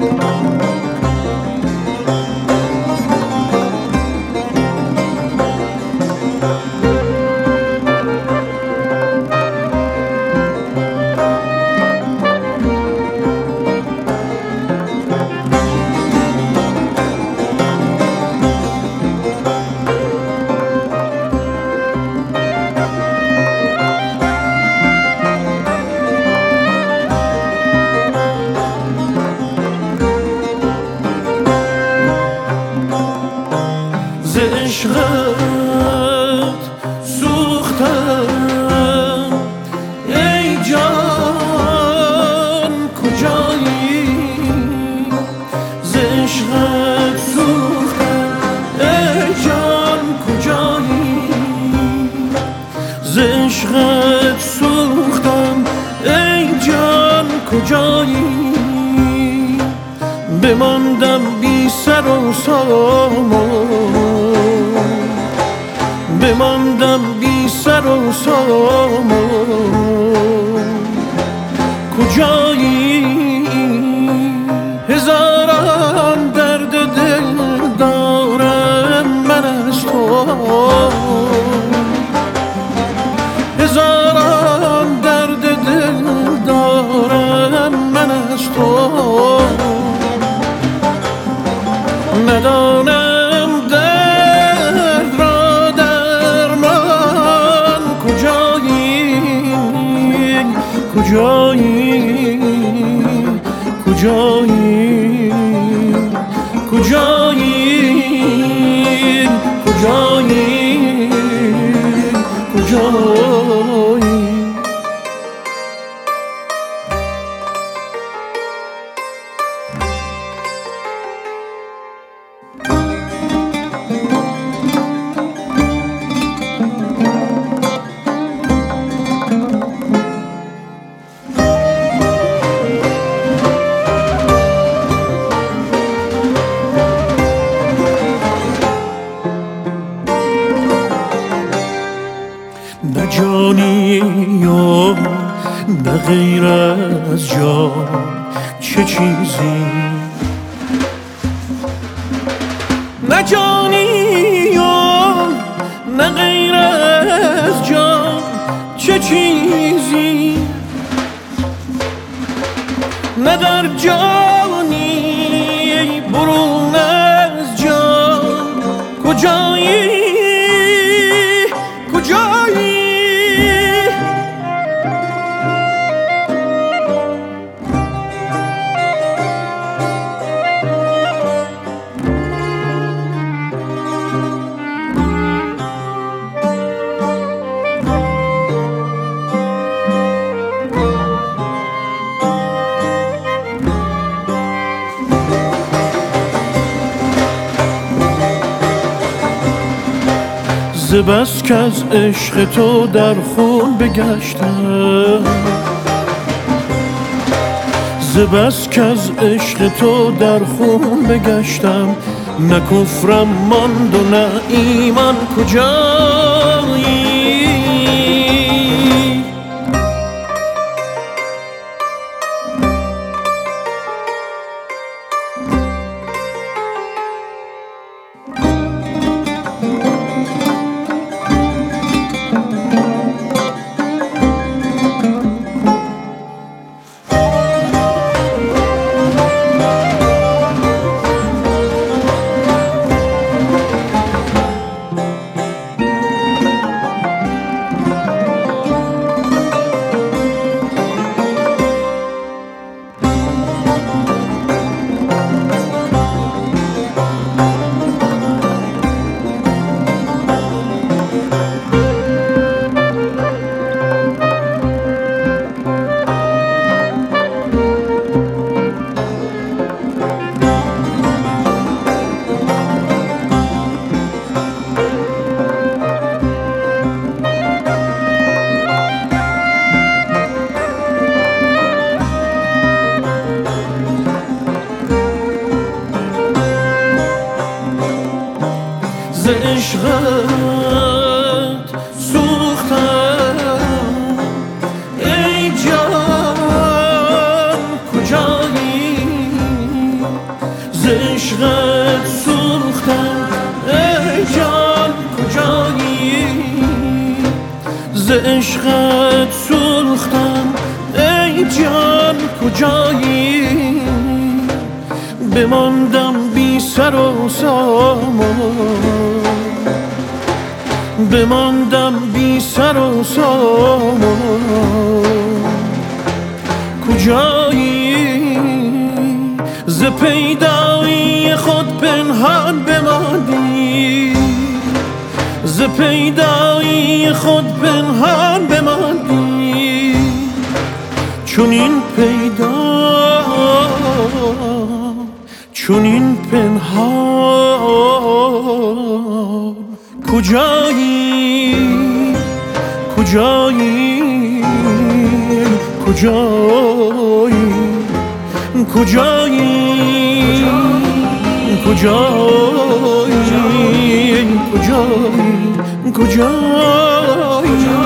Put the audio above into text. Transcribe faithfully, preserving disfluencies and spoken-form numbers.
عشقت سوختم ای جان کجایی ز عشقت سوختم ای جان کجایی ز عشقت سوختم ای جان کجایی بماندم بی سر و سامان بماندم بی سر و سامان کجایی هزاران درد دل دارم من از تو هزاران درد دل دارم من از تو ندانم درد را درمان کجایی کجایی کجایی کجایی کجایی کجایی نه جانی و نه غیر از جان چه چیزی نه جانی و نه غیر از جان چه چیزی نه در جانی برون از جان کجایی کجایی ز بس که از عشق تو در خون بگشتم ز بس که از عشق تو در خون بگشتم نه کفرم ماند و نه ایمان کجایی ز عشقت سوختم ای جان کجایی عشقت سوختم ای جان کجایی ز عشقت سوختم ای جان کجایی بماندم بی سر و سامان بماندم بی سر و سامان کجایی ز پیدایی خود پنهان بماندی ز پیدایی خود پنهان بماندی چون این پیدا چون این پنهان کجایی کجایی کجایی کجایی کجایی کجایی کجایی